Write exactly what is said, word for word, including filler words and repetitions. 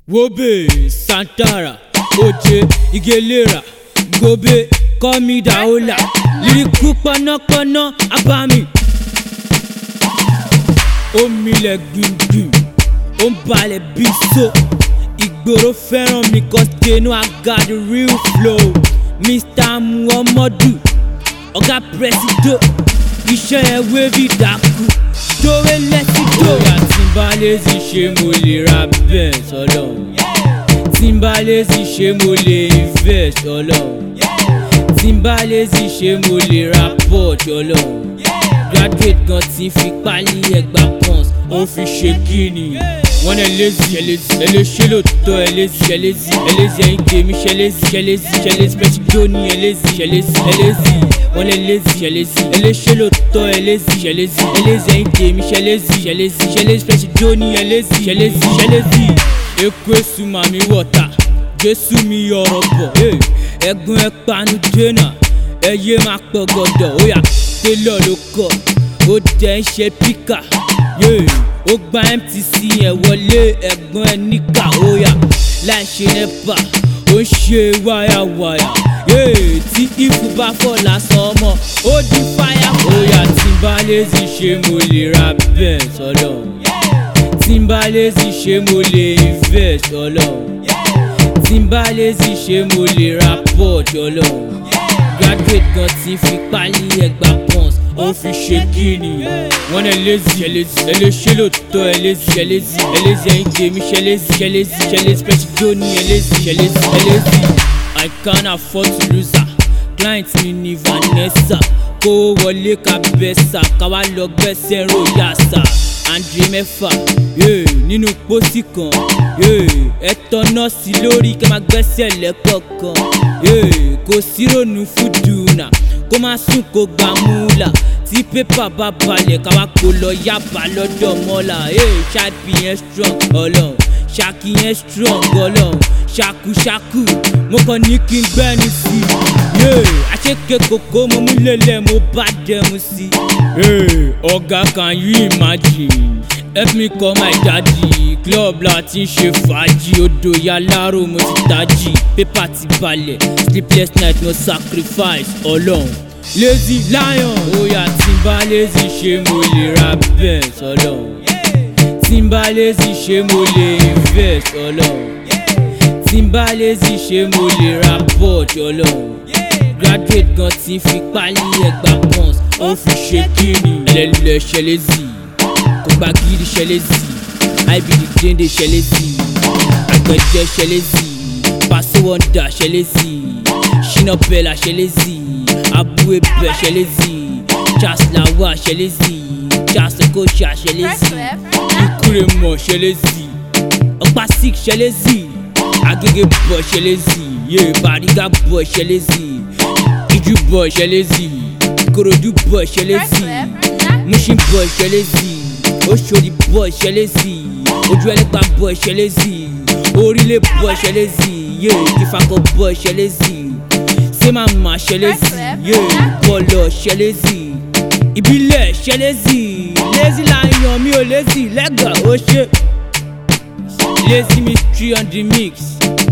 Wobe, Santara, Oje, Igelera, Gobe, Komi Daola, Liriku Pọnapọna, Abami. Omi lẹ gbìngbìn, ó ń balẹ̀ bí so. Ìgboro fẹ́ràn mi cause they know I got the real flow. Mister Muhammadu, Ọ̀gá Presido, iṣẹ́ ẹ̀ wébi dàkú. Dòwe lẹ́sí dò. Bóyá tí n bá lazy ṣé mo lè ra Benz Ọlọ́run. Tí n bá lazy ṣé mo lè invest Ọlọ́run. Tí n bá lazy ṣé mo lè ra Porsche Ọlọ́run. Graduate gan tí fi pálí ẹgbàá pons, ó fi ṣe kíni. Wọ́n ẹ lazy, ẹ lazy, ẹ lè ṣe lóòótọ́ ẹ lazy, ẹ lazy, ẹ lazy ẹ̀yin tèmi ṣe lazy, ṣe lazy, ṣe lazy Presido ní ẹ lazy, ṣe lazy, ẹ lazy. Wọ́n ẹ lazy, ṣe lazy, ẹ lè ṣe lóòótọ́ ẹ lazy, ṣe lazy, ẹ lazy ẹ̀yin tèmi ṣe lazy, ṣe lazy, ṣe lazy Presido ní ẹ lazy, ṣe lazy, ṣe lazy. Èkó èsù màmí wọ̀tà, Jésù mi ọ̀rọ̀ bọ̀, ẹ̀gbọ́n ẹ panu jẹ́nà, ẹ yé máa pọ̀ gọ̀dọ̀, ó yá télọ̀ ló kọ̀, ó dẹ̀ ń ṣe píkà, ó gba M T C ẹ̀ wọlé ẹ̀gbọ́n ẹ níkà, ó yá láì ṣe nẹ́pà, ó ń ṣe wáyàwáyà, tí ìfú bá fọ́ lásán ọmọ, ó di fáyà. Ó yá tí n bá lazy ṣé mo lè ra Benz Ọlọ́run. Tí n bá lazy ṣé mo lè invest Ọlọ́run. Tí n bá lazy ṣé mo lè ra Porsche Ọlọ́run. Graduate gan tí fi pálí ẹgbàá pons, ó fi ṣe kíni. Wọ́n ẹ lazy, ẹ lazy, ẹ lè ṣe lóòótọ́ ẹ lazy, ẹ lazy, ẹ lazy ẹ̀yin tèmi ṣe lazy, ṣe lazy, ṣe lazy Presido ní ẹ lazy, ṣe lazy, ẹ lazy. I can't afford to lose her, client mi ni Vanessa. Kó wọlé ká bẹ́sà, ká wá lọ gbẹ́sẹ̀ ro yàsà. Andre mẹ́fà, nínú pósí kan, ẹ tọ́nà sí lórí kẹ́ máa gbẹ́sẹ̀ lẹ́kọ̀ọ̀kan. Kò sí ronú fúdùnà, kó má sùn kó gbà múlà. Tí pépà bá balẹ̀ ká wá kó lọ yábà lọ́dọ̀ mọ́là. Ṣáàbì yẹn strong Ọlọ́run, ṣáàkì yẹn strong Ọlọ́run. Ṣàkúṣàkú, mo kàn ní kí n gbẹ́ni sí i. Àṣekè kòkó mo mú lélẹ̀ mo bá dẹ̀mú sí i. Ọ̀gá can you imagine? Help me call my daddy. Club la ti ń ṣe fàájì, odò yaláró mo ti tají. Pépà ti balẹ̀, sleepless night no sacrifice Ọlọ́run. Lazy lion, ó yá tí n bá lazy ṣé mo lè ra Benz Ọlọ́run. Tí n bá lazy ṣé mo lè invest Ọlọ́run. Tí n bá lazy ṣé mo lè ra Porsche Ọlọ́run. Graduate gan tí fi pálí ẹgbàá pons, ó fi ṣe kíni. Ẹlẹ́lẹ́ ṣe lazy, kò gba gidi ṣe lazy, I B D Dende ṣe lazy, Àgbẹ̀jẹ̀ ṣe lazy, Paso Wonder ṣe lazy, Shina Bella ṣe lazy, Abu Ebe ṣe lazy, Charles Lawal ṣe lazy, Charles Okocha ṣe lazy, Ikuremo ṣe lazy, Ọ̀pá Sick ṣe lazy, Agege boy ṣe lazy, yeah, Bariga boy ṣe lazy, Iju boy ṣe lazy, Ikorodu boy ṣe lazy, Mushin boy ṣe lazy, Oṣodi boy ṣe lazy, Ojú Ẹlẹ́gbà boy ṣe lazy, Orílẹ̀ boy ṣe lazy, yeah, Ifako boy ṣe lazy, Semama ṣe lazy, yeah, Bọ́lọ̀ ṣe lazy, Ìbílẹ̀ ṣe lazy, lazy lion mi ò lazy lẹ́gà ó ṣe. Lazy mystery on the mix.